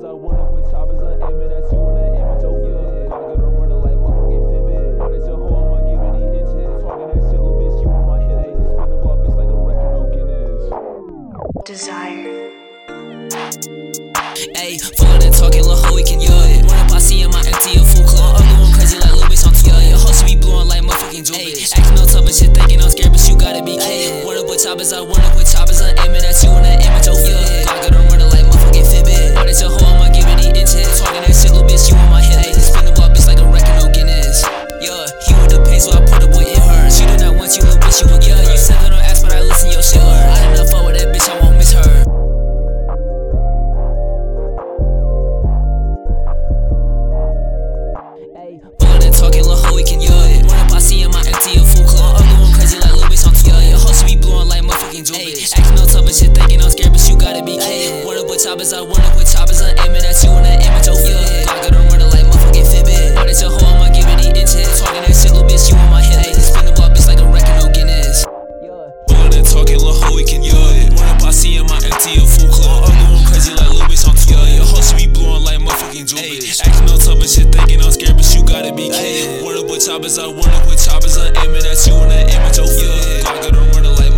I wanna quit choppers, I'm aiming at you and that image, oh yeah. I got them running like motherfucking Fitbit. But it's a hoe, I'ma give it the intent. Talking that shit, little bitch, you on my head. Ayy, spin the block, bitch, like a record, no Guinness. Desire. Ayy, fuller than talking, lil' hoe, we can yell it. Run up, I see him, I empty a full club. I'm going crazy like lil' bitch on tour. Your host be blowing like motherfucking Joe bitch. Acting all tough and shit, thinking I'm scared, but you gotta be kidding. Wanna quit choppers, I wanna quit choppers, I'm aiming at you and that image, oh yeah. I got them running like motherfucking Fitbit. But it's a hoe, I'ma give it the intent. Talking that shit, little bitch, you on my head. Ayy, spin the block, bitch, like a record, no Guinness. Yeah, he with the pain, so I put the boy in her. She did not want you, little bitch, you want yeah. You said that don't ask, but I listen, your shit her. I did not fuck with that bitch, I won't miss her. Talking lil' hoe, we can yell it. Run up, I see him, I empty a full club. I'm going crazy like lil' bitch on tour. Your host be blowing like motherfucking Joe bitch. Acting all tough and shit, thinking I'm scared, but you gotta be kidding. Wanna quit choppers, I wanna quit choppers, I'm aiming at you and that image, oh yeah. I got them running like motherfucking Fitbit. But it's a hoe, I'ma give it the intent. Talking that shit, little bitch, you on my head. Ayy, spin the block, bitch, like a record, no Guinness. Fuller than talking, lil' hoe, we can yell it. Run up, I see him, I empty a full club. I'm going crazy like lil' bitch on tour. Your host be blowing like motherfucking Joe bitch. Acting all tough and shit, thinking I'm scared, but you gotta be kidding. Wanna quit choppers, I wanna quit choppers, I'm aiming at you and that image, oh yeah. I got them running like